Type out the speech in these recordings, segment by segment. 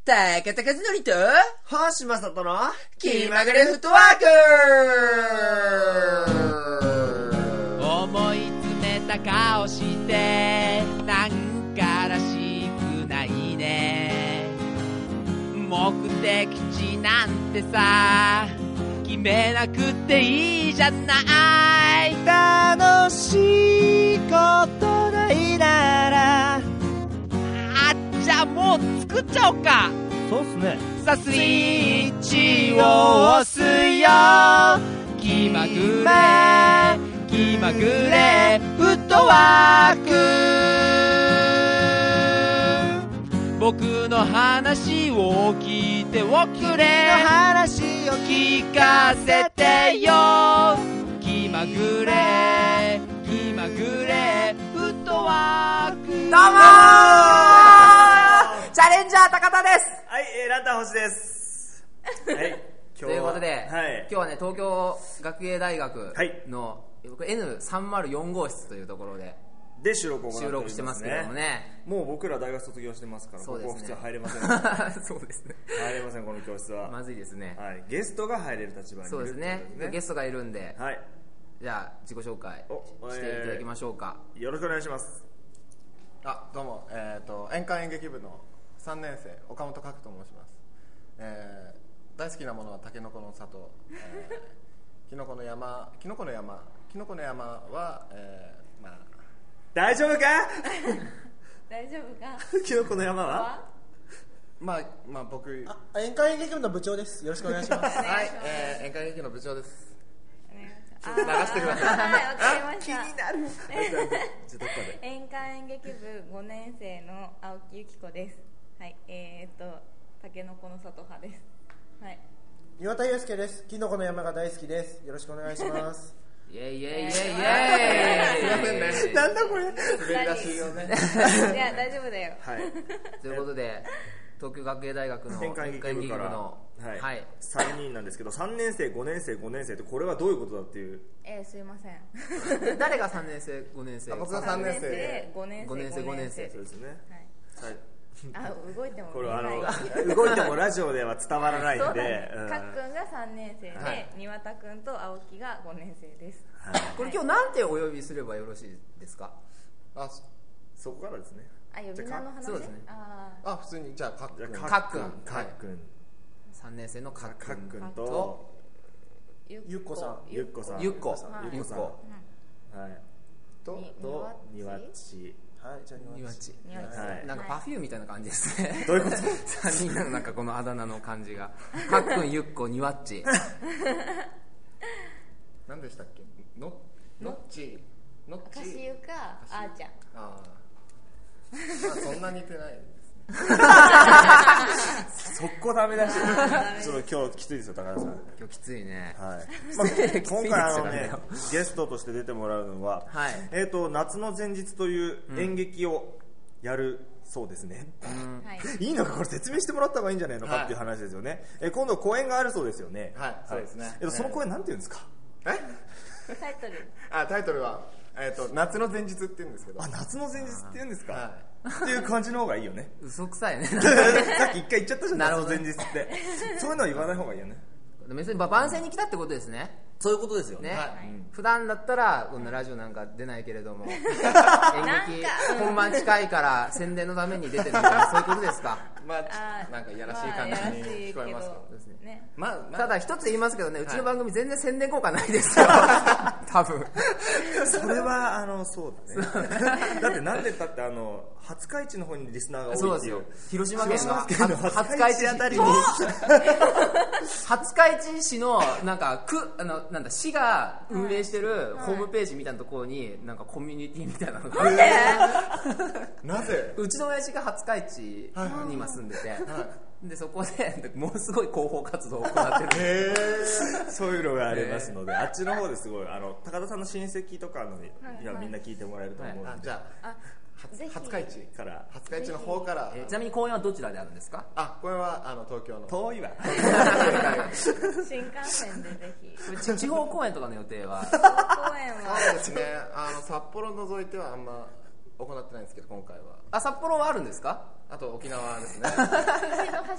高田和則と星正人の気まぐれフットワーク。 思い詰めた顔してなんからしくないね。目的地なんてさ決めなくていいじゃない。 楽しいことないなら、 じゃあもう作っちゃおうか。 そうっすね。 さあスイッチを押すよ。気まぐれ気まぐれフットワーク。僕の話を聞いておくれ。 話を聞かせてよ。気まぐれ気まぐれフットワーク。 どうもチャレンジャー高田です。 はい、ランタン星です。はい、 ということで、 はい、 今日はね、東京学芸大学の、 はい、 N304 号室というところで収録を行っておりますね。 収録してますけどもね。 もう僕ら大学卒業してますから、 そうですね、 ここ普通入れません。 そうですね。 入れません、この教室は。 まずいですね。 はい、ゲストが入れる立場にいる。 そうですね。ゲストがいるんで、 はい。 じゃあ自己紹介していただきましょうか。 よろしくお願いします。 あ、どうも、演歌演劇部の3年生岡本角と申します。大好きなものはタケノコの里、キノコの山は、まあ大丈夫か大丈夫かキノコの山はまあ僕演歌演劇部の部長です。よろしくお願いします。 はい、演歌演劇の部長です。 流してください。 はい、わかりました。 気になる。 演歌演劇部5年生の青木由紀子です。はい、タケノコの里派です。はい。 岩田祐介です。キノコの山が大好きです。よろしくお願いします。 イエイイエイイエイイエイ。 すいませんね。 なんだこれ。 滑り出しをね。 いや大丈夫だよ。 はい。 ということで、東京学芸大学の演歌演劇部からの、 はい、3人なんですけど、3年生5年生5年生ってこれはどういうことだっていう。 すいません。 誰が3年生5年生？ 僕が3年生で5年生 5年生。 そうですね。 はい。動いてもこれは動いてもラジオでは伝わらないんで、 かっくんが3年生で、庭田くんと青木が5年生です。 これ今日なんてお呼びすればよろしいですか？ そこからですね。 呼び名の話。 そうですね。 普通にじゃあかっくん。 かっくん。 3 年生のかっくんとゆっこさん。 ゆっこ。 はい。と庭地。 はい、じゃあ庭地。 はい。 なんかパフュームみたいな感じですね。 どういうこと？ 3人のなんかこのあだ名の感じが。かっくん、ゆっこ、庭地。 何でしたっけ？のっち。 かしゆかあーちゃん。 そんな似てないですね。 そこダメだし。ちょっと今日きついですよ、高田さん。 今日きついね。 はい。今回ね、ゲストとして出てもらうのは、夏の前日という演劇をやるそうですね。いいのかこれ説明してもらった方がいいんじゃないのかっていう話ですよね。今度公演があるそうですよね。 はい、そうですね。 その公演なんて言うんですか？ タイトル。 タイトルは夏の前日って言うんですけど。 夏の前日って言うんですか？っていう感じの方がいいよね。 嘘くさいね。 さっき一回言っちゃったじゃん。夏の前日って。そういうのは言わない方がいいよね。 別に番宣に来たってことですね。 そういうことですよね。 普段だったらこんなラジオなんか出ないけれども、演劇本番近いから宣伝のために出てるみたいな、そういうことですか？ なんかいやらしい感じに聞こえますけどね。 ただ一つ言いますけどね、うちの番組全然宣伝効果ないですよ。多分。 それはそうだね。だってなんでだって廿日市の方にリスナーが多いっていう。 そうですよ。広島県の廿日市あたりに。 廿日市市のなんかなんだ市が運営してるホームページみたいなところになんかコミュニティみたいなのがあって。 なぜ？ うちの親父が廿日市に今住んでて、でそこでものすごい広報活動を行ってる。 そういうのがありますので、あっちの方ですごい高田さんの親戚とかのみんな聞いてもらえると思うので。 じゃあ廿日市から廿日市の方から。 ちなみに公演はどちらであるんですか？ 公演は東京の。 遠いわ。 新幹線でぜひ。 地方公演とかの予定は？ 公演はそうですね。札幌除いてはあんま行ってないんですけど、今回は。 札幌はあるんですか？ あと沖縄ですね。 橋の端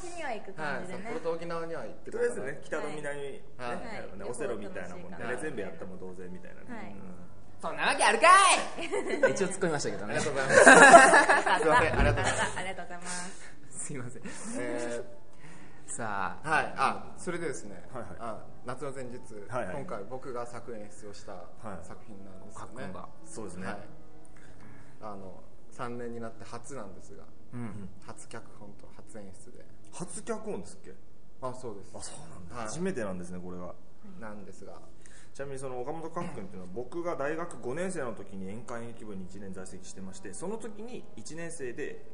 沖には行く感じでね、 札幌と沖縄には行ってとりあえずね北と南ねはいオセロみたいなもんでね全部やっても同然みたいなね、 そんなわけあるかい一応突っ込みましたけどね。 ありがとうございますすいません、ありがとうございます。 ありがとうございます。 すいません。さあ、 はい、それでですね、 はいはい、 夏の前日、 はいはい、 今回僕が作演出をした作品なんですよね。 そうですね。 はい、3年になって初なんですが、初脚本と初演出で。 初脚本ですっけ？ そうです。 そうなんだ。初めてなんですねこれが。 なんですが。 ちなみにその岡本寛君っていうのは僕が大学5年生の時に演歌演劇部に1年在籍してまして、その時に1年生で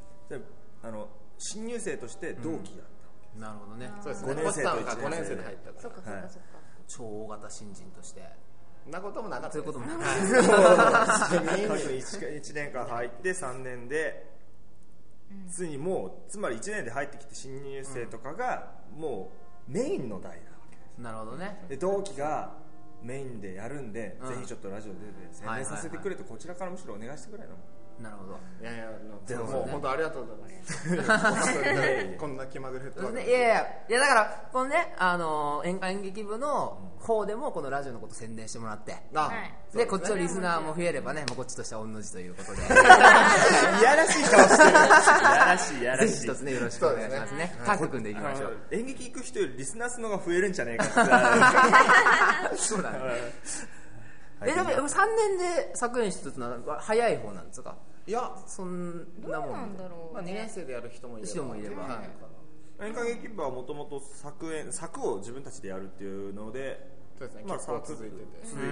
新入生として同期だった。 なるほどね。 そうですね。5年生と5年生で入ったから。 そっかそっかそっか。 超大型新人として。 そんなこともなかった。 そういうこともなかった。 1年間入って3年で、ついにもうつまり1年で入ってきて新入生とかがもうメインの代なわけです。 なるほどね。 で同期がメインでやるんで、ぜひちょっとラジオで宣伝させてくれとこちらからむしろお願いしてくれの。 なるほど。 いやでも本当ありがとうございます。こんな気まぐれとね。いやだからこのね演歌演劇部の方でもこのラジオのこと宣伝してもらって、でこっちのリスナーも増えればね、もうこっちとしては御の字ということで。いやらしい顔してる。いやらしい。 ぜひ一つねよろしくお願いしますね。タッグ組んでいきましょう。 演劇行く人よりリスナー数の方が増えるんじゃねえかって。 そうだね。でも3年で作演出ってのは早い方なんですか？ いやそんなもんなんだろう。 2年生でやる人もいれば。 演歌劇部はもともと作を自分たちでやるっていうので、 そうですね。結構続いてる。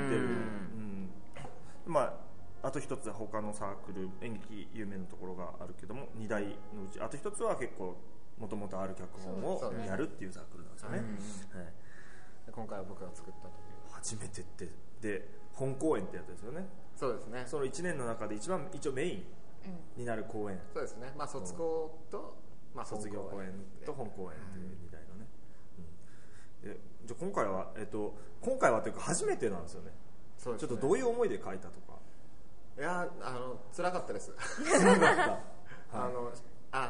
あと一つは他のサークル演劇有名なところがあるけども、2大のうちあと一つは結構もともとある脚本をやるっていうサークルなんですよね。 今回は僕が作ったという初めてってで本公演ってやつですよね。 そうですね。 その1年の中で一応メインになる公演。 そうですね。卒業と卒業公演と本公演という2大のね。じゃあ今回はというか初めてなんですよね。ちょっとどういう思いで書いたとか。 いや辛かったです。 辛かった。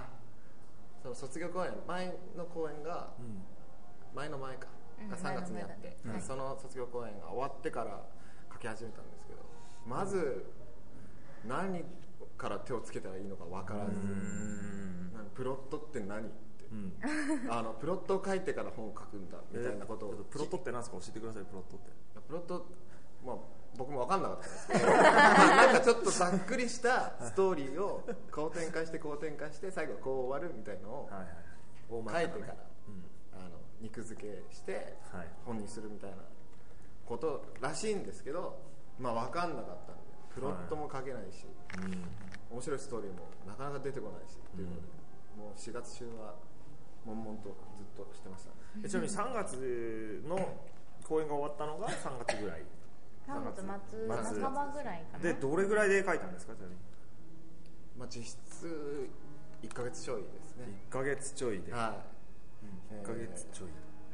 その卒業公演前の公演が前か3月にあって、その卒業公演が終わってから書き始めたんですけど、まず何から手をつけたらいいのか分からず、プロットって何って、プロットを書いてから本を書くんだみたいなことを。 プロットって何ですか？教えてください。プロットって。 プロット僕も分かんなかったんですけどなんかちょっとざっくりしたストーリーをこう展開して最後こう終わるみたいのを書いてから肉付けして本にするみたいなことらしいんですけど、分かんなかったんでプロットも書けないし、面白いストーリーもなかなか出てこないしっていうので、もう4月中は悶々とずっとしてました。 ちなみに3月の公演が終わったのが3月ぐらい。 3月末半ばぐらいかな。 でどれぐらいで書いたんですか？ 実質1ヶ月ちょいですね。 1ヶ月ちょいで。1ヶ月ちょい。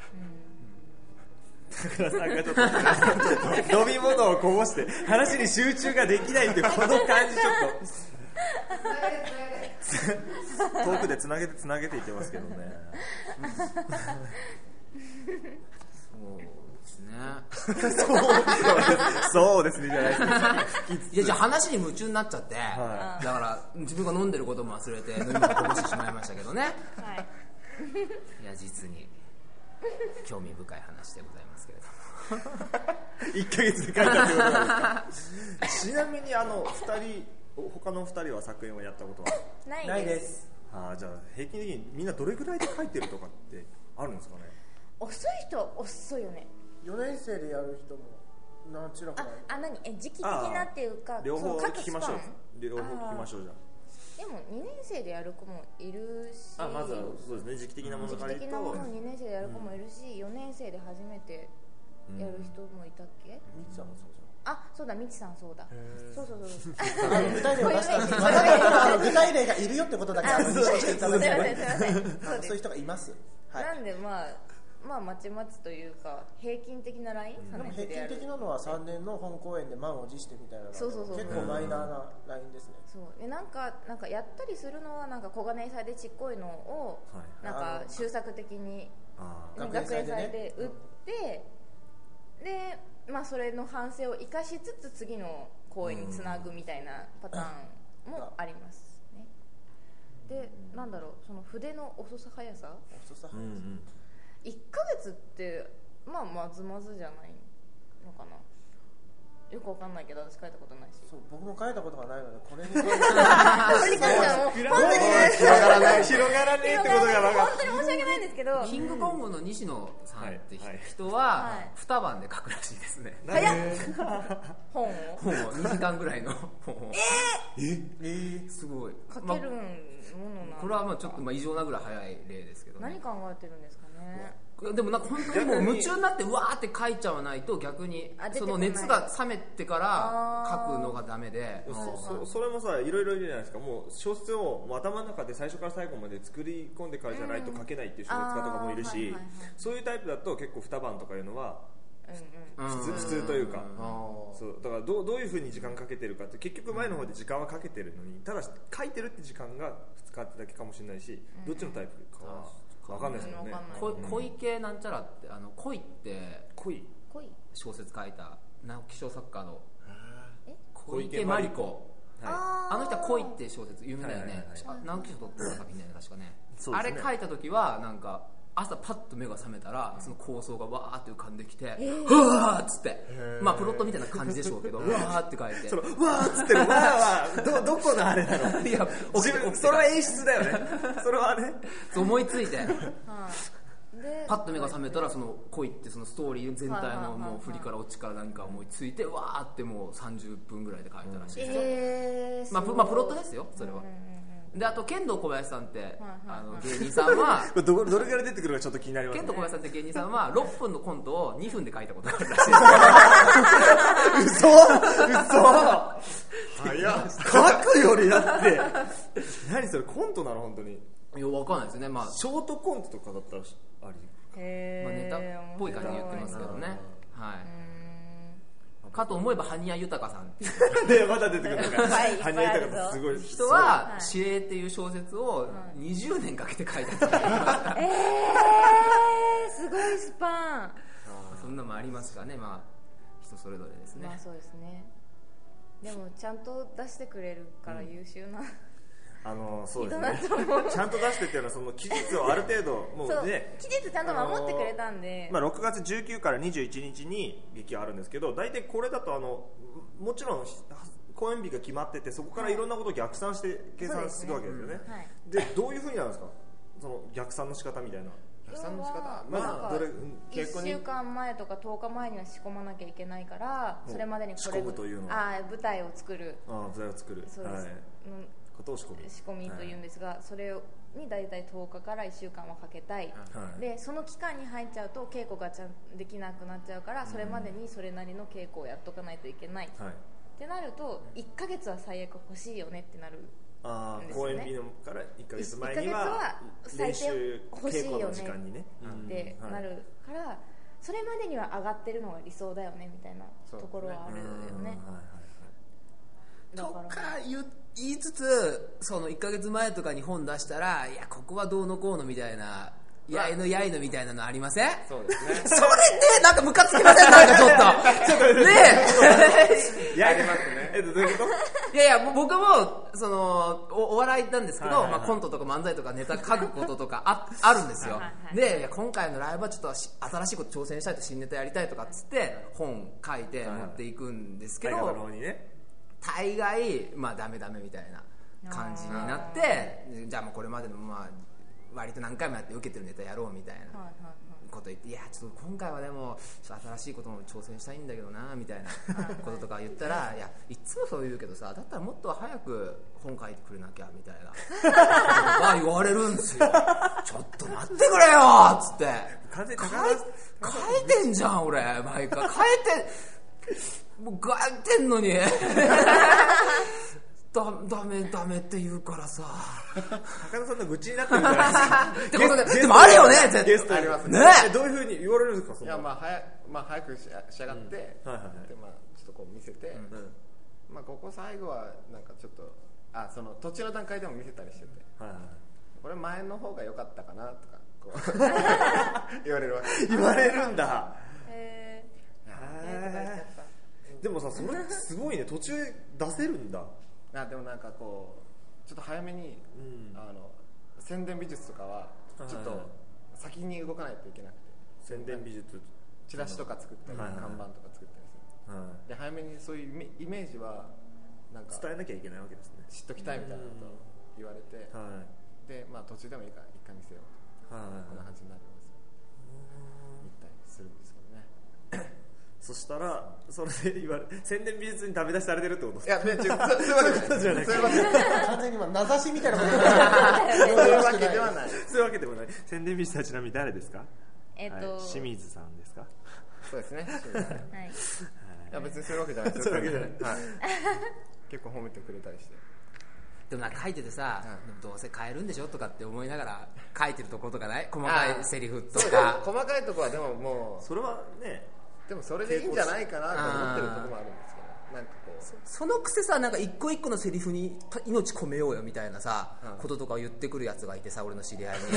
高田さんがちょっと飲み物をこぼして話に集中ができないってこの感じちょっと遠くでつなげていってますけどね。そうですねじゃないですいやじゃあ話に夢中になっちゃって、だから自分が飲んでることも忘れて飲み物こぼしてしまいましたけどね。いや実に興味深い話でございますけれども 1ヶ月で書いたということなんですか？ちなみに他の2人は作演をやったことはないです。 じゃあ平均的にみんなどれぐらいで書いてるとかってあるんですかね？ 遅い人は遅いよね。 4年生でやる人も何ちらか時期的なっていうか、 両方聞きましょう。じゃでも2年生でやる子もいるし、 まずはそうですね、時期的なものから言うと時期的なものを2年生でやる子もいるし、4年生で初めてやる人もいたっけ？ みちさんもそうじゃん。そうだ、みちさんそうだ。そう具体例を出した具体例がいるよってことだけ認識していただければ。そういう人がいます。 なんでまちまちというか平均的なライン。 でも平均的なのは3年の本公演で満を持してみたいなのが結構マイナーなラインですね。 そうでなんかやったりするのはなんか小金井祭でちっこいのをなんか修作的に学園祭で売って、で、それの反省を生かしつつ次の公演につなぐみたいなパターンもありますね。で、なんだろう、その筆の遅さ速さ、1ヶ月ってまずまずじゃないのかな。よくわかんないけど私書いたことないし。 そう、僕も書いたことがないのでこれに関してはもう本当に広がらないってことが分か本当に申し訳ないんですけど、 キングコングの西野さんって人は2晩で書くらしいですね。 早っ。本を 2時間ぐらいの本を。すごい書けるものなんだ。 これはちょっと異常なぐらい早い例ですけどね。 何考えてるんですかね。 でもなんか本当にもう夢中になってうわーって書いちゃわないと逆にその熱が冷めてから書くのがダメで、 それもさいろいろいるじゃないですか。もう小説をもう頭の中で最初から最後まで作り込んでからじゃないと書けないっていう小説家とかもいるし、そういうタイプだと結構2晩とかいうのは普通というか、そうだからどういうふうに時間かけてるかって結局前の方で時間はかけてるのに、ただ書いてるって時間が2日ってだけかもしれないし、どっちのタイプかは分かんないですもんね。 恋系なんちゃらって恋って小説書いた直木賞作家の小池真理子、あの人は恋って小説有名だよね。直木賞取ってた作品だよね確かね。あれ書いた時はなんか朝パッと目が覚めたらその構想がわーって浮かんできて、うわーっつって、プロットみたいな感じでしょうけど、うわーって書いて、 そのうわーっつってるわーはどこのあれなの？いや、それは演出だよね。それはね、 思いついてパッと目が覚めたらその恋ってそのストーリー全体のもう振りからオチから何か思いついてわーってもう30分ぐらいで書いたらしいですよ。プロットですよそれは。であと剣道小林さんって芸人さんはどれぐらい出てくるかちょっと気になりますね。 剣道小林さんって芸人さんは6分のコントを2分で書いたことがあるらしいです。 早っ。書くよりだって何それコントなの本当に。 いや分かんないですよね。 ショートコントとかだったらあり、 ネタっぽい感じで言ってますけどね。はい。かと思えば羽生豊さんってでまだ出てくるのか。羽生豊さんすごい人は指令っていう小説を20年かけて書いた。 すごいスパン。 そんなもありますからね。人それぞれですね。 そうですね。でもちゃんと出してくれるから優秀な。 そうですね。ちゃんと出してっていうのはその期日をある程度もうね、 期日ちゃんと守ってくれたんで、 6月19から21日に劇はあるんですけど、大体これだともちろん公演日が決まっててそこからいろんなことを逆算して計算するわけですよね。でどういう風になるんですかその逆算の仕方みたいな。 逆算の仕方 1週間前とか10日前には仕込まなきゃいけないからそれまでにこれ仕込むというのは舞台を作る。 舞台を作る。 そうです。 ことを仕込みというんですが、それに大体10日から1週間はかけたい、でその期間に入っちゃうと稽古がちゃんできなくなっちゃうから、それまでにそれなりの稽古をやっとかないといけない、ってなると1ヶ月は最悪欲しいよねってなるんですよね。 公演日から1ヶ月前には最低欲しいよね時間にねってなるから、それまでには上がってるのが理想だよねみたいなところはあるよね。 とか言いつつその1ヶ月前とかに本出したら、いやここはどうのこうのみたいなやいのやいのみたいなのありません？ そうですね。 それねなんかムカつきません？なんかちょっとねえやりますね。どういうこと？ いや僕もその お笑いなんですけど、コントとか漫才とかネタ書くこととかあるんですよ。で今回のライブはちょっと新しいこと挑戦したいと、新ネタやりたいとかっつって本書いて持っていくんですけど、大概ダメみたいな感じになって、じゃあもうこれまでの割と何回もやって受けてるネタやろうみたいなこと言って、いやちょっと今回はでも新しいことも挑戦したいんだけどなみたいなこととか言ったら、いやいつもそう言うけどさ、だったらもっと早く本書いてくれなきゃみたいなことが言われるんですよ。ちょっと待ってくれよっつって、書いてんじゃん俺毎回書いてもう書いてんのにダメって言うからさ、 高田さんの愚痴になってるじゃないですか。 ってことでもあるよね絶対。 ゲストありますね。どういう風に言われるんですか？ いや早く仕上がって、でちょっとこう見せて、ここ最後はなんかちょっとその途中の段階でも見せたりしてて、これ前の方が良かったかなとかこう言われるわけ。 言われるんだ。 ー、 でもさ、それすごいね。途中出せるんだ。 でもなんかこうちょっと早めに、宣伝美術とかはちょっと先に動かないといけなくて、 宣伝美術、 チラシとか作ったり、看板とか作ったりする、で早めにそういうイメージはなんか伝えなきゃいけないわけですね。 知っときたいみたいなことを言われて、で途中でもいいから一回見せようと、こんな感じになります言ったりするんですけどね。 そしたらそれで言われ、宣伝美術にダメ出しされてるってことですか？ いや、そういうわけじゃない。 完全に今名指しみたいなことそういうわけではない。 そういうわけでもない。宣伝美術はちなみに誰ですか？清水さんですか？ そうですね。 はい。 いや別にそういうわけじゃない。 そういうわけじゃない。 結構褒めてくれたりして。 でもなんか書いててさ、どうせ変えるんでしょとかって思いながら書いてるところとかない？細かいセリフとか。 細かいところはでももうそれはね、 でもそれでいいんじゃないかなと思ってるところもあるんですけど、なんかこうそのくせさ、なんか一個一個のセリフに命込めようよみたいなさ、こととかを言ってくるやつがいてさ、俺の知り合いに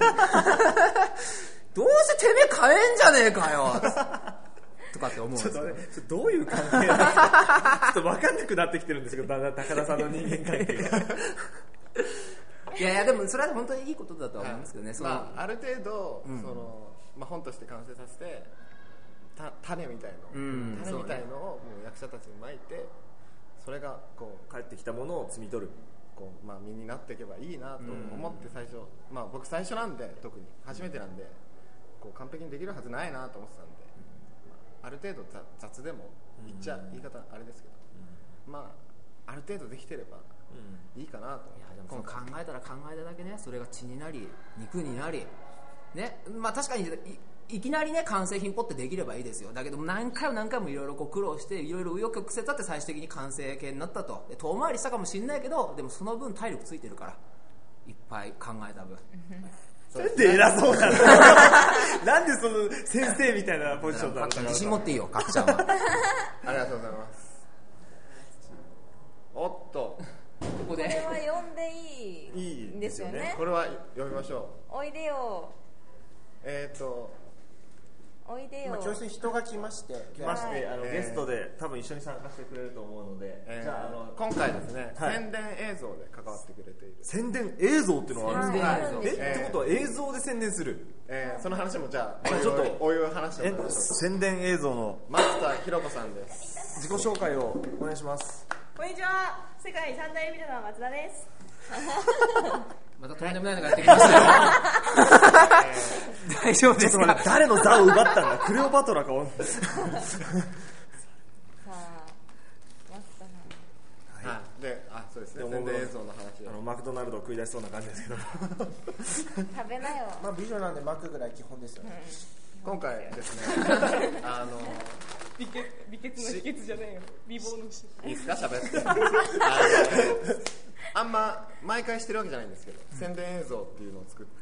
どうせてめえ変えんじゃねえかよとかって思うんですよ。 どういう関係なのかちょっと分かんなくなってきてるんですけど、だんだん高田さんの人間関係がいやでもそれは本当にいいことだとは思うんですけどね。 ある程度、本として完成させて種みたいのをもう役者たちにまいて、それがこう帰ってきたものを摘み取る、 こう身になっていけばいいなと思って最初、僕最初なんで、特に初めてなんでこう完璧にできるはずないなと思ってたんで、ある程度雑でも言っちゃ言い方あれですけど、ある程度できてればいいかなと。 いやでもその考えたら考えただけね、それが血になり肉になりね、確かにいきなりね完成品ポッてできればいいですよ。だけど何回もいろいろ苦労していろいろ紆余曲折あって最終的に完成形になったと。で遠回りしたかもしれないけど、でもその分体力ついてるから、いっぱい考えた分なんで偉そうなのなんでその先生みたいなポジションなのか。 自信持っていいよ、かっちゃんはありがとうございます。おっと、 これは読んでいいんですよね。 これは読みましょう。 おいでよ。おいでよ。 教室に人が来まして、 ゲストで多分一緒に参加してくれると思うので、 じゃあ今回ですね、宣伝映像で関わってくれている。 宣伝映像っていうのはあるんですか？ってことは映像で宣伝する？ その話もじゃあちょっとおいおい話してもらいましょう。 宣伝映像の松田ひろ子さんです。 自己紹介をお願いします。 こんにちは、世界三大美女の松田ですまたとんでもないのがやってきましたよ大丈夫ですか？ 誰の座を奪ったんだクレオパトラかさあ、松田さん。 で、そうですね、宣伝映像の話マクドナルドを食い出しそうな感じですけど食べなよ。 美女なんでマックぐらい基本ですよね。 今回ですね美血の秘訣じゃないよ、美貌のいいですか、喋ってあんま毎回してるわけじゃないんですけど、宣伝映像っていうのを作って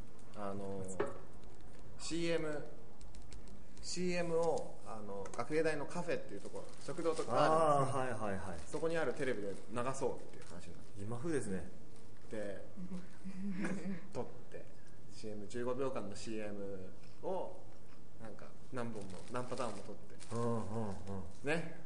、CM を学芸大のカフェっていうところ、食堂とかあるんですよ。そこにあるテレビで流そうっていう話になって、 今風ですね。で撮って15秒間の CM をなんか何本も何パターンも撮ってね。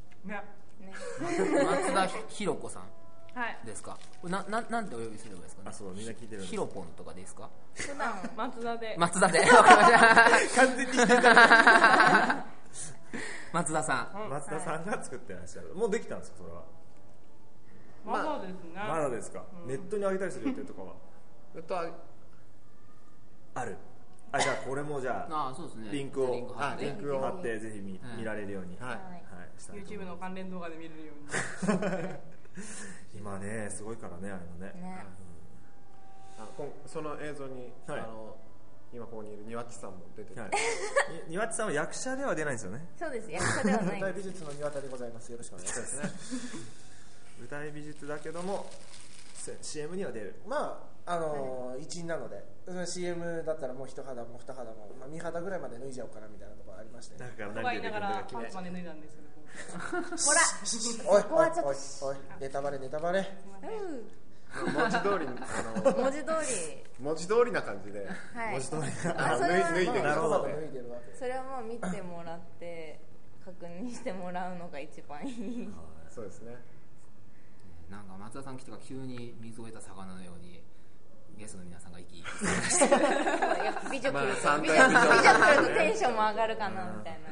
松田ひろ子さんですか？なんてお呼びすればいいですかね？ そう、みんな聞いてる。 ひろぽんとかですか？ 普段松田で完全に否定され松田さん、 松田さんが作ってらっしゃる。もうできたんですか、それは？ まだですね。 まだですか？ネットに上げたりする予定とかは？ある。じゃあこれもじゃあそうですね、 リンクを貼ってぜひ見られるように、 YouTube の関連動画で見れるように今ねすごいからね、あれのね。 その映像に今ここにいる庭地さんも出てて、 庭地さんは役者では出ないんですよね。 そうです、役者ではない。 舞台美術の庭田でございます。よろしくお願いします。 舞台美術だけども CM には出る。 一員なので CM だったらもう一肌も二肌も、三肌ぐらいまで脱いじゃおうかなみたいなところありまして、 怖いながらパンツまで脱いだんですけどほらおいネタバレ文字通り文字通りな感じで、 はい、 文字通り脱いでなるほど。 それはもう見てもらって確認してもらうのが一番いい。 そうですね。 なんか松田さん来てから急に水を得た魚のようにゲストの皆さんが息美女来るとテンションも上がるかなみたいな、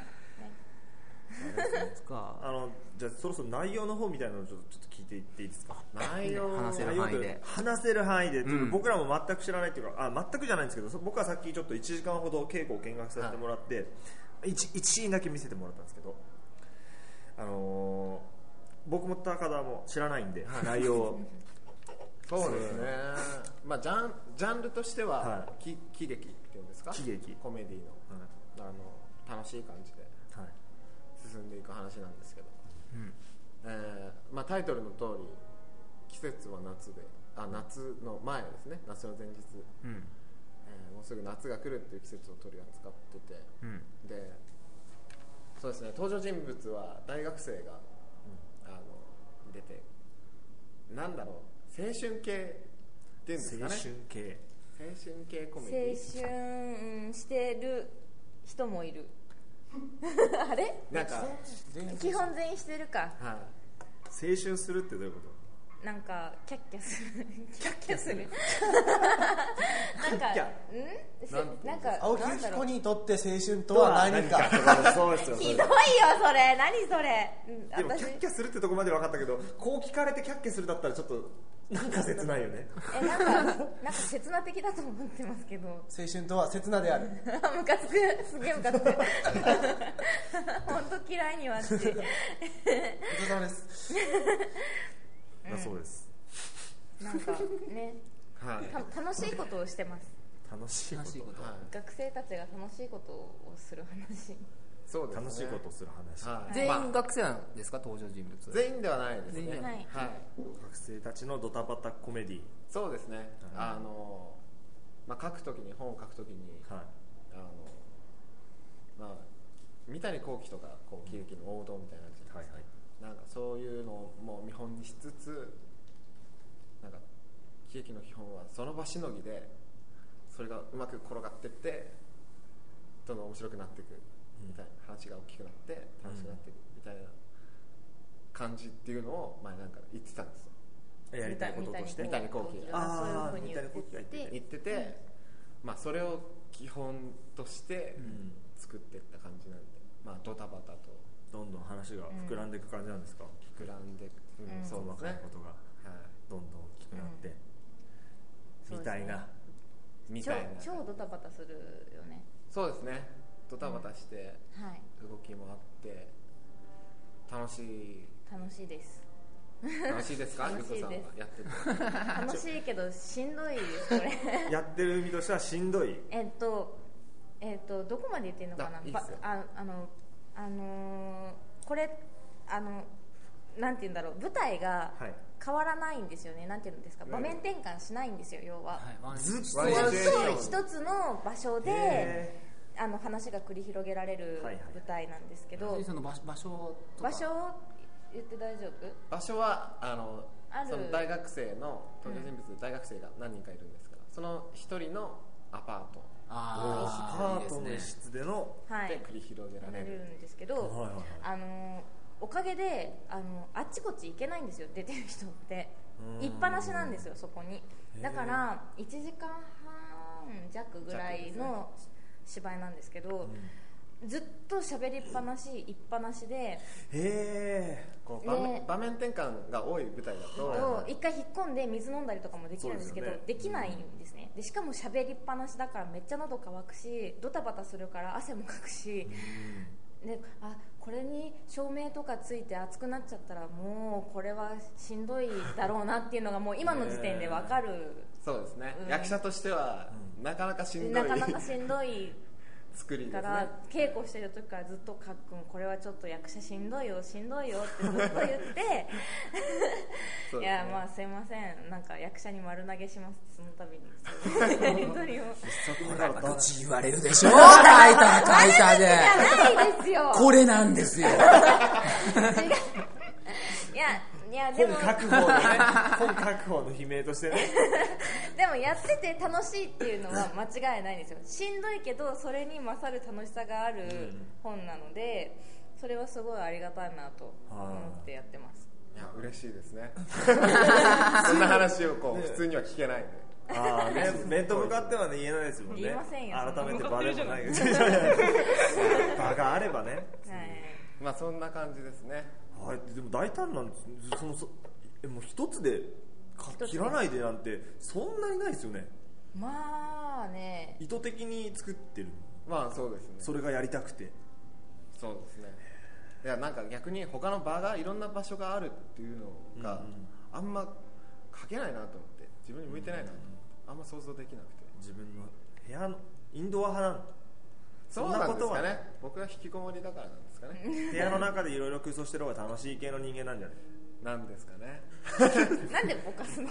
じゃあそろそろ内容の方みたいなのをちょっと聞いていっていいですか。 話せる範囲で話せる範囲で、僕らも全く知らないっていうか、全くじゃないんですけど、僕はさっきちょっと1時間ほど稽古を見学させてもらって、1シーンだけ見せてもらったんですけど、僕も高田も知らないんで、内容をそうですね、まあ、ジャンルとしては、喜劇っていうんですか、 喜劇コメディの、楽しい感じで進んでいく話なんですけど、まあ、タイトルの通り季節は夏で、夏の前ですね、夏の前日、もうすぐ夏が来るっていう季節を取り扱ってて、でそうですね、登場人物は大学生が、出て、なんだろう、青春系っていうんですかね。青春系コメディ。 青春してる人もいる。あれ？ なんか基本全員してるか。 青春するってどういうこと？ なんかキャッキャするキャッキャするなんか青木由紀子にとって青春とは何かそうですよ。 ひどいよそれ、何それ。 でもキャッキャするってとこまで分かったけど、こう聞かれてキャッキャするだったらちょっとなんか切ないよね。 なんか切な的だと思ってますけど。 青春とは切なである。 ムカつく、すげえムカつく。本当嫌いにはって。お疲れ様です。 だそうです。 なんかね、楽しいことをしてます。 楽しいこと、 学生たちが楽しいことをする話。 そうですね、 楽しいことをする話、 全員学生なんですか、登場人物。 全員ではないですね、 はい、 学生たちのドタバタコメディ。 そうですね、まあ、書くときに、本を書くときに、まあ、三谷幸喜とかこう喜劇の王道みたいなやつ、なんかそういうのをもう見本にしつつ、なんか喜劇の基本はその場しのぎでそれがうまく転がっていってどんどん面白くなっていくみたいな、話が大きくなって楽しくなっていくみたいな感じっていうのを前なんか言ってたんですよ。 やりたいこととして三谷幸喜がそういうふうに言ってて、まあ、それを基本として作っていった感じなんで、まあ、ドタバタとどんどん話が膨らんでいく感じなんですか。 膨らんで、 そう細かいことがどんどん大きくなって、みたいな超ドタバタするよね。 そうですね、ドタバタして動きもあって楽しいです。楽しいですか？ 楽しいです。 やってて楽しいけどしんどいですこれ。 やってる身としてはしんどい。 どこまで言っていいのかな。 いいですよ。 これなんて言うんだろう、舞台が変わらないんですよね。なんて言うんですか、場面転換しないんですよ、要は。 ずっと一つの場所で話が繰り広げられる舞台なんですけど、 その場所を言って大丈夫？ 場所はその大学生の登場人物、大学生が何人かいるんですから、その一人のアパート、 アパートの一室でので繰り広げられるんですけど、おかげであっちこっち行けないんですよ、出てる人って。行っぱなしなんですよ、そこに。だから1時間半弱ぐらいの芝居なんですけど、ずっと喋りっぱなし、行っぱなしで、 場面転換が多い舞台だと一回引っ込んで水飲んだりとかもできるんですけど、できないんですね。でしかも喋りっぱなしだからめっちゃ喉乾くし、ドタバタするから汗もかくし、でこれに照明とかついて熱くなっちゃったらもうこれはしんどいだろうなっていうのがもう今の時点で分かる。 そうですね、役者としてはなかなかしんどい作りですね。 から稽古してる時からずっとかっくんこれはちょっと役者しんどいよってずっと言っていやまあすいません、なんか役者に丸投げしますってその度にやり取りを口言われるでしょ。書いたでじゃないですよ、 これなんですよ。 いや本確保のね本確保の悲鳴としてねでもやってて楽しいっていうのは間違いないんですよ。しんどいけどそれに勝る楽しさがある本なので、それはすごいありがたいなと思ってやってます。 いや嬉しいですねそんな話をこう普通には聞けないんで。 ああね、面と向かってはね言えないですもんね。 言いませんよ。 改めて場でもない場があればね、はい、 まあそんな感じですね。 はい、でも大胆なんです。もう一つで切らないでなんてそんなにないですよね。 まあね、 意図的に作ってる。 まあそうですね、 それがやりたくて。 そうですね。いやなんか逆に他の場がいろんな場所があるっていうのがあんま書けないなと思って、自分に向いてないなと思って、あんま想像できなくて。 自分の部屋のインドア派なんそうなんですかね。僕は引きこもりだからなんですかね。 部屋の中でいろいろ空想してる方が楽しい系の人間なんじゃないなんですかねなんでぼかすの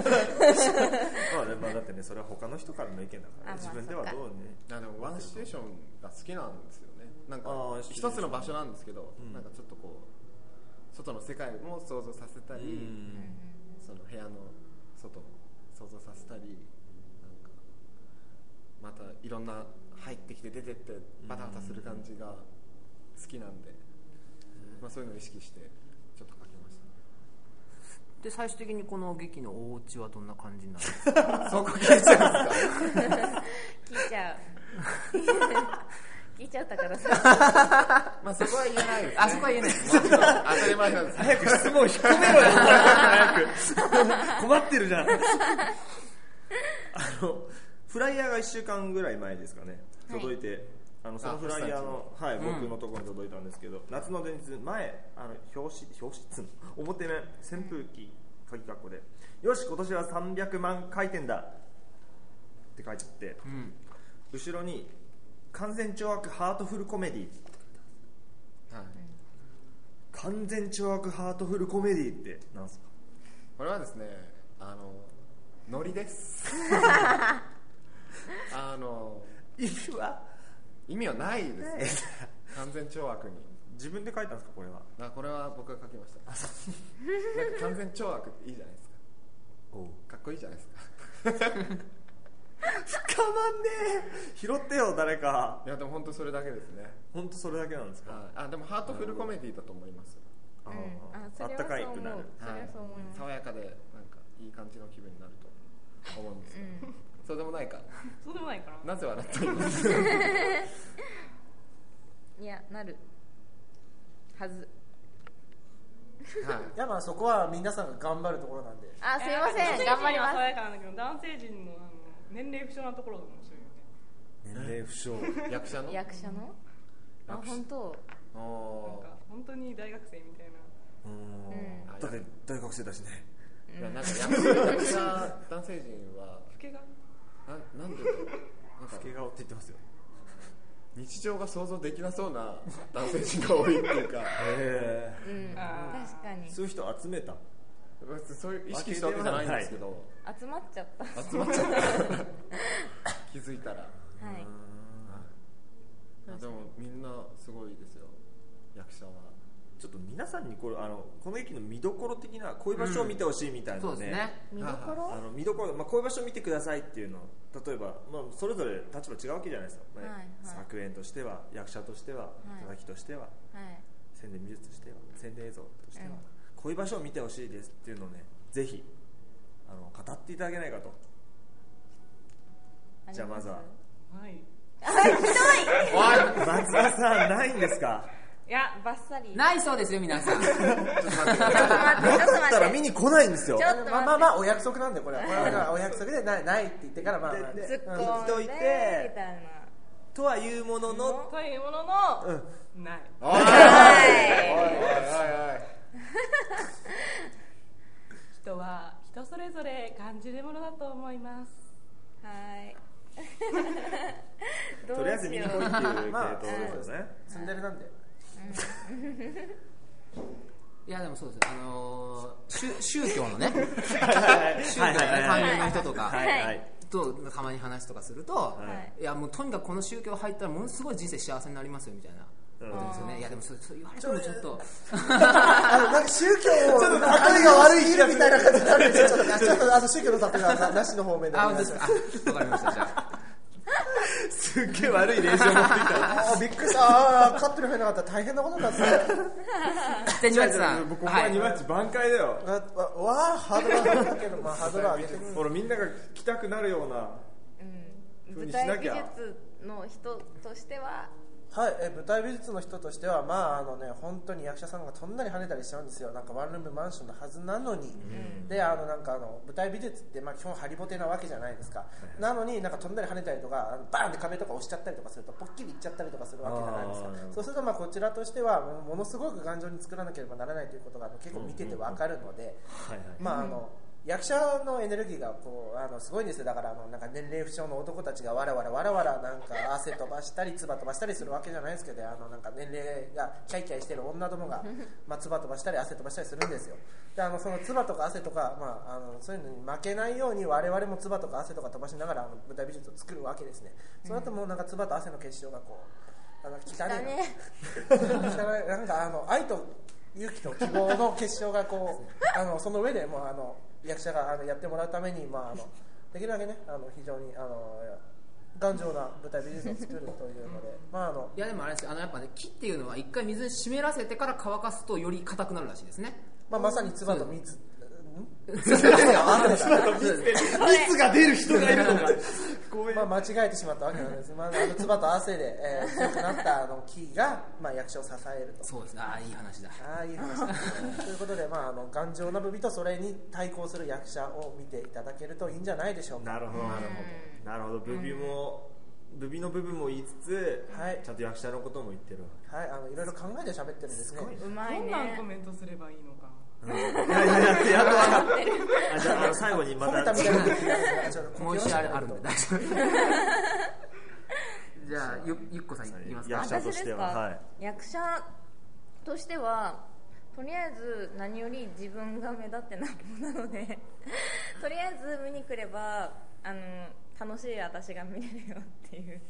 まあだってね、それは他の人からの意見だから、ね、自分ではどうね。 でもワンシチュエーションが好きなんですよね。なんか一つの場所なんですけど、なんかちょっとこう外の世界も想像させたり、その部屋の外を想像させたり、なんかまたいろんな入ってきて出てってバタバタする感じが好きなんで、まあそういうのを意識してちょっと書きました。 で最終的にこの劇のお家はどんな感じになるんですか？ そこ聞いちゃうんですか？ 聞いちゃう聞いちゃったからさまあそこは言えないですね。 あそこは言えない。 当たり前なんです。 早く質問引っ込めろよ早く困ってるじゃんフライヤーが1週間ぐらい前ですかね、届いて、そのフライヤーの、はい、僕のところに届いたんですけど、夏の前日前表紙表面扇風機鍵括弧でよし今年は300万回転だって書いてあって、後ろに完全懲悪ハートフルコメディ、完全懲悪ハートフルコメディってなんですか？ これはですね、ノリです意味はないですね完全懲悪に。 自分で書いたんですかこれは？ これは僕が書きましたなんか完全懲悪っていいじゃないですか。かっこいいじゃないですか深まんねえ、拾ってよ誰か。 いやでも本当それだけですね。 本当それだけなんですか？ でもハートフルコメディだと思います。 あったかいくなる、 爽やかでなんかいい感じの気分になると思うんですよ、そうでもないか。 そうでもないかな。なぜ笑っていますいやなるはずいやまあそこは皆さんが頑張るところなんで。 すいません、頑張ります。 爽やかなんだけど男性陣の年齢不詳なところが面白いよね。 年齢不詳役者の本当なんか本当に大学生みたいな。 だって大学生だしね。 いやなんか役者男性陣は老け顔なんで老け顔って言ってますよ。 日常が想像できなそうな男性陣が多いっていうか確かにそういう人集めた。 そういう意識したわけじゃないんですけど、 集まっちゃった気づいたら。でもみんなすごいですよ役者は。 ちょっと皆さんにこの劇の見どころ的なこういう場所を見てほしいみたいなので、 見どころ見どころ、こういう場所を見てくださいっていうのを例えば、それぞれ立場違うわけじゃないですか、作演としては役者としては叩きとしては、宣伝美術としては宣伝映像としては、こういう場所を見てほしいですっていうのをねぜひ語っていただけないかと。じゃあまずは松田さんないんですか？ いやバッサリないそうですよ皆さん。ちょっと待ってなかったら見に来ないんですよ。 まあお約束なんでこれはお約束でないって言ってから突っ込んでみたいなとはいうもののないおい人は人それぞれ感じるものだと思います。 はいとりあえず見に来いっていう系統ですよね。 ツンデレなんでいやでもそうです宗教のね宗教の関連の人とかとたまに話とかすると、いやもうとにかくこの宗教入ったらものすごい人生幸せになりますよみたいなですよね。いやでもそう言われてもちょっとなんか宗教を例えが悪いみたいな感じになるんで、ちょっと宗教の例えはなしの方面で。 あ、本当ですか。わかりました。じゃあすっげえ悪い練習を持ってきた。 びっくりした。カットに入らなかったら大変なことだったね。 で、ニワッチさん、 ここはニワッチ挽回だよ。 わあ、ハードルは上げたけど、まあハードルは上げてくる。 ほらみんなが来たくなるような舞台美術の人としては。 はい、舞台美術の人としては、まあ本当に役者さんが飛んだり跳ねたりしちゃうんですよ。なんかワンルームマンションのはずなのに、でなんか舞台美術って、まあ、基本ハリボテなわけじゃないですか。なのになんか飛んだり跳ねたりとかバーンって壁とか押しちゃったりとかするとポッキリいっちゃったりとかするわけじゃないですか。そうするとまあこちらとしてはものすごく頑丈に作らなければならないということが結構見ててわかるので、まあ役者のエネルギーがこうすごいんですよ。だからなんか年齢不詳の男たちがわらわらなんか汗飛ばしたり唾飛ばしたりするわけじゃないですけど、なんか年齢がキャイキャイしてる女どもがまあ唾飛ばしたり汗飛ばしたりするんですよ。でその唾とか汗とか、まあそういうのに負けないように我々も唾とか汗とか飛ばしながら舞台美術を作るわけですね。その後もなんか唾と汗の結晶がこう汚ねなんか愛と勇気と希望の結晶がこうその上でもう役者がやってもらうために、まあ、できるだけね非常に頑丈な舞台美術を作るというので、まあいやでもあれですよ、やっぱね、木っていうのは一回水に湿らせてから乾かすとより硬くなるらしいですね。 まあ、まさに唾と蜜蜜が出る人がいるのかまあ間違えてしまったわけなんです。まあ唾と汗で強くなった木がまあ役者を支えると。 そうですね。いい話だ。 いい話だ。ということでまあ頑丈な部備とそれに対抗する役者を見ていただけるといいんじゃないでしょうか。 なるほどなるほど。部備の部分も言いつつ、ちゃんと役者のことも言ってる。 はい、いろいろ考えて喋ってるんですね。 うまいね。 どんなコメントすればいいのか。 やっと分かった。じゃあ最後にまたもう一種あるんで大丈夫。じゃあゆっこさん言いますか。 役者としては、 役者としてはとりあえず何より自分が目立ってなんぼなのでとりあえず見に来れば楽しい私が見れるよっていう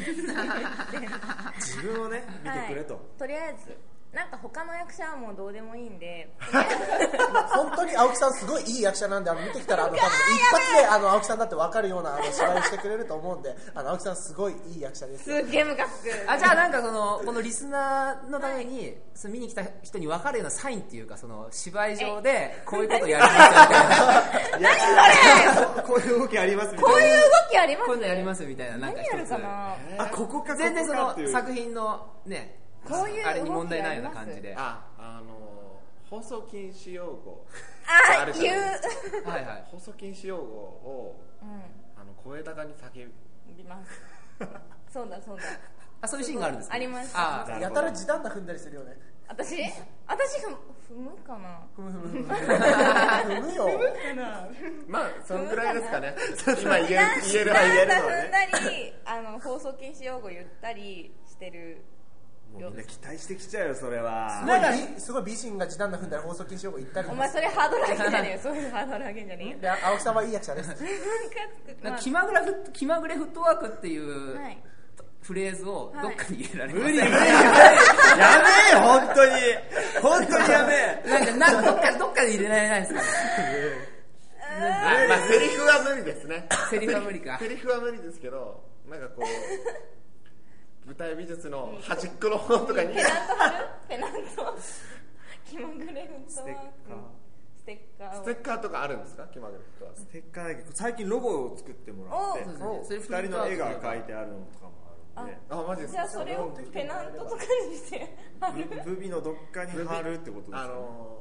自分をね見てくれと、 とりあえずなんか他の役者はもうどうでもいいんで本当に青木さんすごいいい役者なんで見てきたら多分一発で青木さんだって分かるような芝居をしてくれると思うんで青木さんすごいいい役者です。 すっげえムカつく。 じゃあなんかこのリスナーのために、見に来た人に分かるようなサインっていうか芝居上でこういうことやりますみたいな何それこういう動きありますみたいな、 こういう動きあります、 こういうのやりますみたいな、なんか一つ何やるかな、 ここか全然作品のねこういうあれに問題ないような感じで、 放送禁止用語言う放送禁止用語を、声高に叫びますそうだそういうシーンがあるんですか。 あります。 やたら時短な踏んだりするよね。 私踏むかな。 踏むよ。 まあそのぐらいですかね。今言えるは言えるのはね。 踏んだり放送禁止用語言ったりしてる。 もうみんな期待してきちゃうよそれは。 すごい美人が時短な踏んだり放送禁止用語言ったり。 お前それハードル上げんじゃねえよ。そういうハードル上げんじゃねえよ。 で青木さんはいい役者です。 気まぐれフットワークっていうフレーズをどっかに入れられます。無理やめえ本当にやめえ。 なんかどっかで入れられないですかね。 まあセリフは無理ですね。 セリフは無理か。 セリフは無理ですけど、なんかこう舞台美術の端っこの方とかにペナント貼る？ペナント気まぐれフットワークステッカーとかあるんですか？気まぐれフットワークステッカーだけど最近ロゴを作ってもらって2人の絵が描いてあるのとかもあるんで。 マジですか？ じゃあそれをペナントとかにして貼る？ 部備のどっかに貼るってことです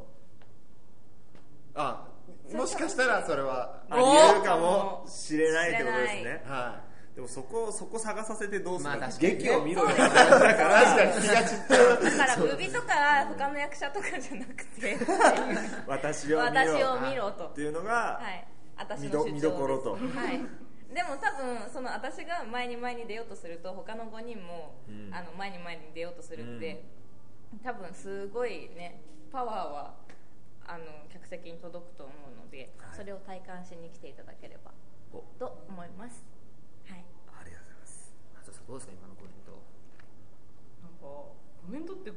か？ もしかしたらそれはありえるかもしれないってことですね。はい。でもそこ探させてどうするか、劇を見ろよ。だから気が散っただから部備とか他の役者とかじゃなくて私を見ろとっていうのが見どころと。 でも多分私が前に出ようとすると他の5人も前に出ようとするんで、多分すごいねパワーは客席に届くと思うので、それを体感しに来ていただければと思います。はい。 ありがとうございます。 どうですか今のコメント。 なんか無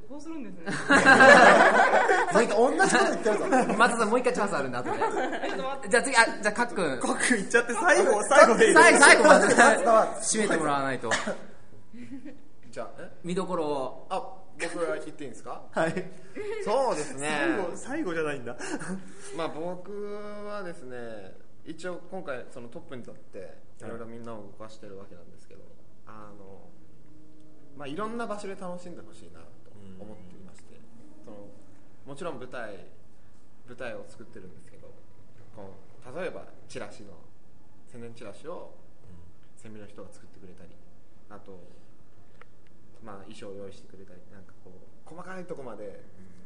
こうするんですね。 同じこと言ってるぞ。 松田さんもう一回チャンスあるんだ、後で。じゃあ次、じゃあ、かっくん。 コックいっちゃって最後でいいです。 最後まで締めてもらわないと。 じゃあ、 見どころを。 僕が言っていいんですか？ はい。 そうですね。 最後じゃないんだ。 まあ僕はですね、一応今回そのトップに立っていろいろみんなを動かしてるわけなんですけど、まあいろんな場所で楽しんでほしいなと思っていまして、もちろん舞台を作ってるんですけど、例えばチラシの宣伝チラシをセミの人が作ってくれたり、あとまあ衣装を用意してくれたり、なんかこう細かいとこまで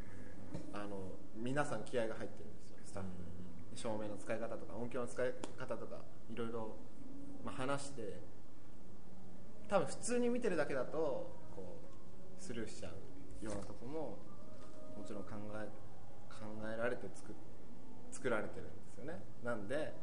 皆さん気合が入ってるんですよ、スタッフ。照明の使い方とか音響の使い方とかいろいろ話して、多分普通に見てるだけだとこうスルーしちゃうようなとこももちろん考えられて作られてるんですよね。なんで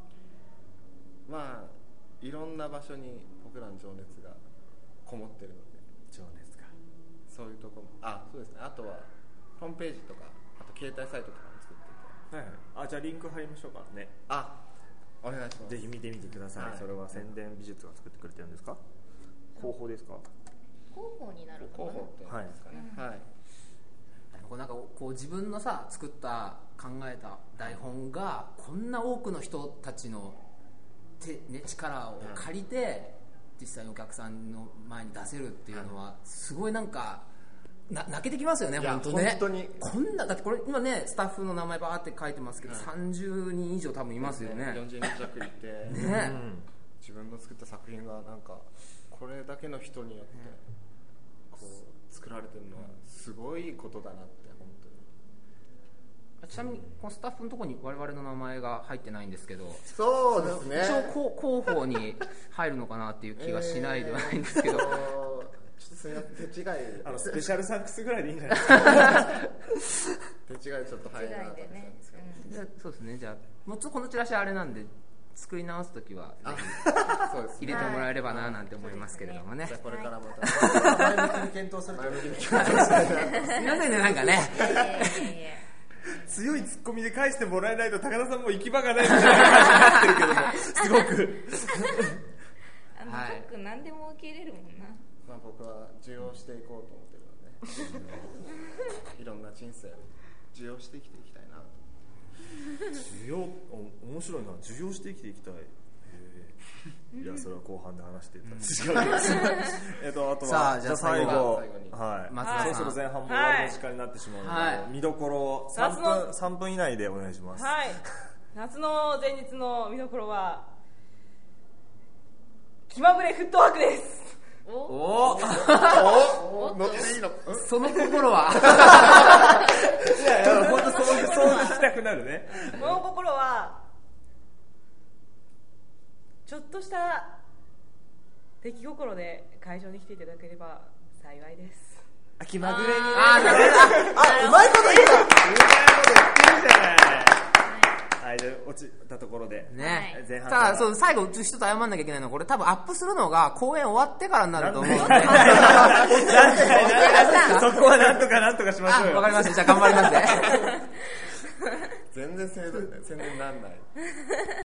まあいろんな場所に僕らの情熱がこもってるので、 情熱か、 そういうとこもそうですね。あとはホームページとか、あと携帯サイトとかも作っていて、 はい、じゃあリンク貼りましょうかね。 お願いします。 ぜひ見てみてください。それは宣伝美術が作ってくれてるんですか？広報ですか？ 広報になるかな。 広報って言うんですかね。はい。 なんかこう自分のさ作った考えた台本がこんな多くの人たちの力を借りて実際にお客さんの前に出せるっていうのはすごいなんか泣けてきますよね。本当ね。 本当にこんなだってこれ今ねスタッフの名前バーって書いてますけど、30人以上多分いますよね。 40人弱いてね、 自分の作った作品がなんかこれだけの人によってこう作られてるのはすごいことだなって本当に。 ちなみにこのスタッフのところに我々の名前が入ってないんですけど、 そうですね。 一応広報に入るのかなっていう気がしないではないんですけど、 ちょっとすみません、手違いスペシャルサンクスぐらいでいいんじゃないですか。 手違いでちょっと入らなかったんですけど、 じゃあそうですね。じゃあもうちょっとこのチラシあれなんで作り直すときはそうです、 入れてもらえればななんて思いますけれどもね。 じゃあこれからまた前向きに検討するという。 すみませんね、なんかね。 強いツッコミで返してもらえないと高田さんも行き場がないみたいな感じになってるけども、すごく僕何でも受け入れるもんな。 まあ僕は受容していこうと思ってるのでいろんな人生を受容して生きていきたいなと。 面白いな。受容して生きていきたい。いや、それは後半で話してたんですけどあとはじゃあ最後、そろそろ前半も終わりの時間になってしまうので、見どころを3分以内でお願いします。 はい、夏の前日の見どころは気まぐれフットワークです。 お乗っていいの？ その心はいや本当そう聞きたくなるね。 その心はちょっとした出来心で会場に来ていただければ幸いです。 気まぐれにね。 うまいこと言うな。 うまいこと言ってるじゃない。はい、じゃあ落ちたところでね。 前半ただそう最後一つ謝んなきゃいけないのは、これ多分アップするのが公演終わってからになると思うので、 そこはなんとかしましょうよ。 わかりました。じゃあ頑張りますね。 全然宣伝にならない。